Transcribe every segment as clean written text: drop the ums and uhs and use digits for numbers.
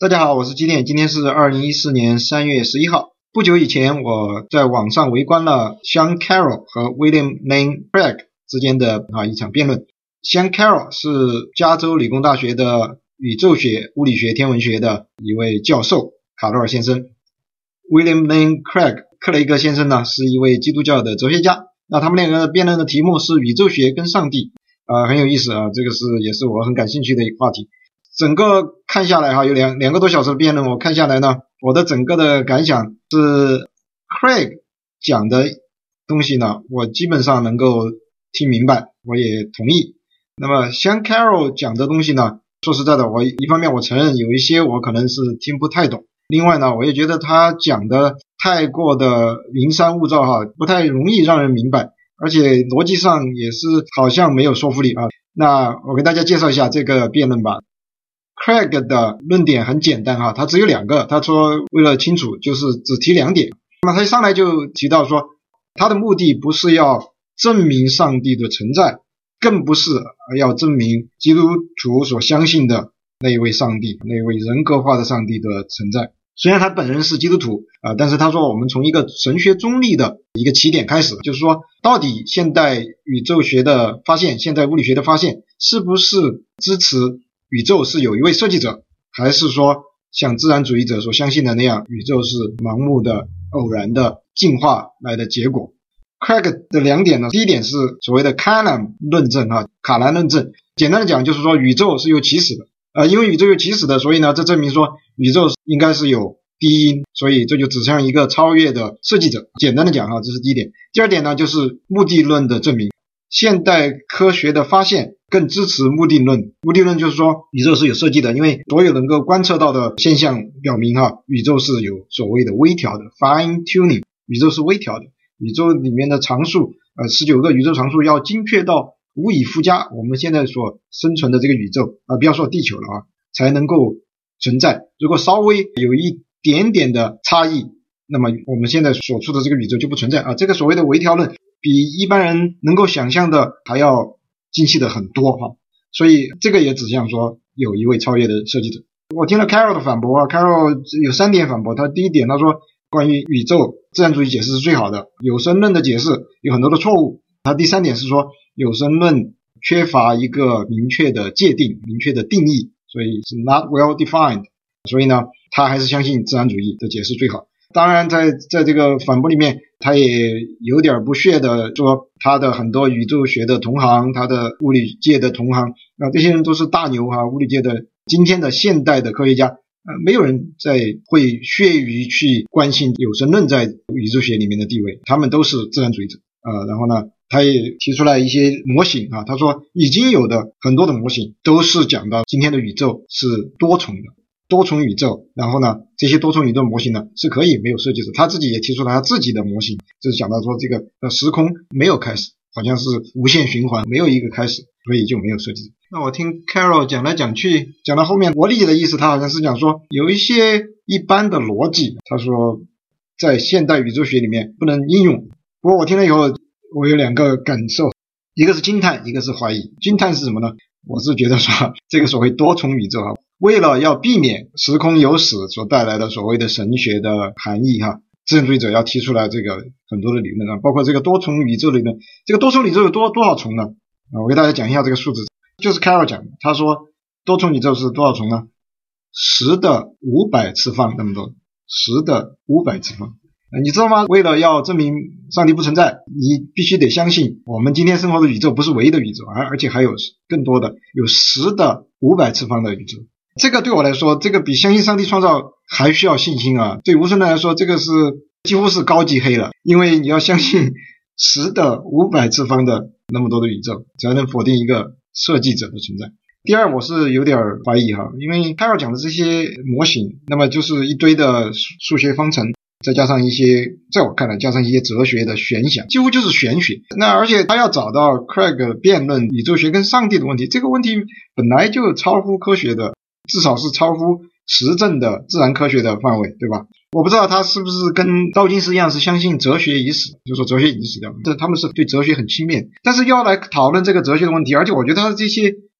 大家好，我是基电，今天是2014年3月11号。不久以前，我在网上围观了 Sean Carroll 和 William Lane Craig 之间的一场辩论。Sean Carroll 是加州理工大学的宇宙学、物理学、天文学的一位教授，卡罗尔先生。William Lane Craig 克雷格先生呢，是一位基督教的哲学家。那他们两个辩论的题目是宇宙学跟上帝，很有意思啊，这个也是我很感兴趣的一个话题。整个看下来有两个多小时的辩论，我看下来呢，我的整个的感想是 Craig 讲的东西呢，我基本上能够听明白，我也同意。那么像 Carroll 讲的东西呢，说实在的，我一方面我承认有一些我可能是听不太懂，另外呢，我也觉得他讲的太过的云山雾罩不太容易让人明白，而且逻辑上也是好像没有说服力啊。那我给大家介绍一下这个辩论吧。Craig 的论点很简单他只有两个，他说为了清楚就是只提两点。那么他一上来就提到说，他的目的不是要证明上帝的存在，更不是要证明基督徒所相信的那一位上帝，那一位人格化的上帝的存在。虽然他本人是基督徒但是他说我们从一个神学中立的一个起点开始，就是说到底现代宇宙学的发现，现代物理学的发现是不是支持宇宙是有一位设计者，还是说像自然主义者所相信的那样，宇宙是盲目的偶然的进化来的结果。Craig 的两点呢，第一点是所谓的卡兰论证卡兰论证，简单的讲就是说宇宙是有起始的因为宇宙有起始的，所以呢这证明说宇宙应该是有第一因，所以这就指向一个超越的设计者。简单的讲这是第一点。第二点呢，就是目的论的证明。现代科学的发现更支持目的论。目的论就是说宇宙是有设计的，因为所有能够观测到的现象表明宇宙是有所谓的微调的 fine tuning， 宇宙是微调的，宇宙里面的常数19个宇宙常数要精确到无以复加，我们现在所生存的这个宇宙不要说地球了才能够存在。如果稍微有一点点的差异，那么我们现在所处的这个宇宙就不存在这个所谓的微调论比一般人能够想象的还要精细的很多所以这个也指向说有一位超越的设计者。我听了 Carroll 的反驳Carroll 有3点反驳。他第一点他说关于宇宙自然主义解释是最好的，有神论的解释有很多的错误。他第3点是说有神论缺乏一个明确的界定，明确的定义，所以是 not well defined， 所以呢他还是相信自然主义的解释最好。当然在这个反驳里面他也有点不屑的说他的很多宇宙学的同行，他的物理界的同行这些人都是大牛物理界的今天的现代的科学家没有人会屑于去关心有神论在宇宙学里面的地位，他们都是自然主义者然后呢他也提出来一些模型他说已经有的很多的模型都是讲到今天的宇宙是多重的多重宇宙，然后呢这些多重宇宙模型呢是可以没有设计者，他自己也提出了他自己的模型，就是讲到说这个时空没有开始，好像是无限循环，没有一个开始，所以就没有设计者。那我听 Carroll 讲来讲去，讲到后面我理解的意思，他好像是讲说有一些一般的逻辑，他说在现代宇宙学里面不能应用。不过我听了以后我有2个感受，一个是惊叹，一个是怀疑。惊叹是什么呢？我是觉得说这个所谓多重宇宙为了要避免时空有始所带来的所谓的神学的含义自然主义者要提出来这个很多的理论包括这个多重宇宙理论。这个多重宇宙有多少重呢我给大家讲一下这个数字，就是 Carroll 讲的，他说多重宇宙是多少重呢？10的500次方那么多，10的500次方你知道吗？为了要证明上帝不存在，你必须得相信我们今天生活的宇宙不是唯一的宇宙而且还有更多的，有10的500次方的宇宙。这个对我来说，这个比相信上帝创造还需要信心对无神论来说，这个是几乎是高级黑了，因为你要相信10的500次方的那么多的宇宙才能否定一个设计者的存在。第二，我是有点怀疑因为他要讲的这些模型，那么就是一堆的数学方程，再加上一些，在我看来加上一些哲学的玄想，几乎就是玄学。那而且他要找到 Craig 辩论宇宙学跟上帝的问题，这个问题本来就超乎科学的，至少是超乎实证的自然科学的范围，对吧？我不知道他是不是跟道金斯一样是相信哲学已死，就是说哲学已经死掉了，他们是对哲学很轻蔑，但是要来讨论这个哲学的问题，而且我觉得他的这些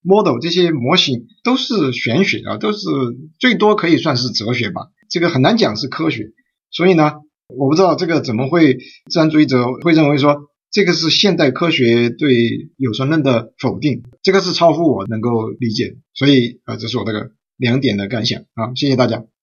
model 这些模型都是玄学啊，都是最多可以算是哲学吧，这个很难讲是科学。所以呢，我不知道这个怎么会自然主义者会认为说这个是现代科学对有神论的否定，这个是超乎我能够理解的。所以这是我这个2点的感想啊，谢谢大家。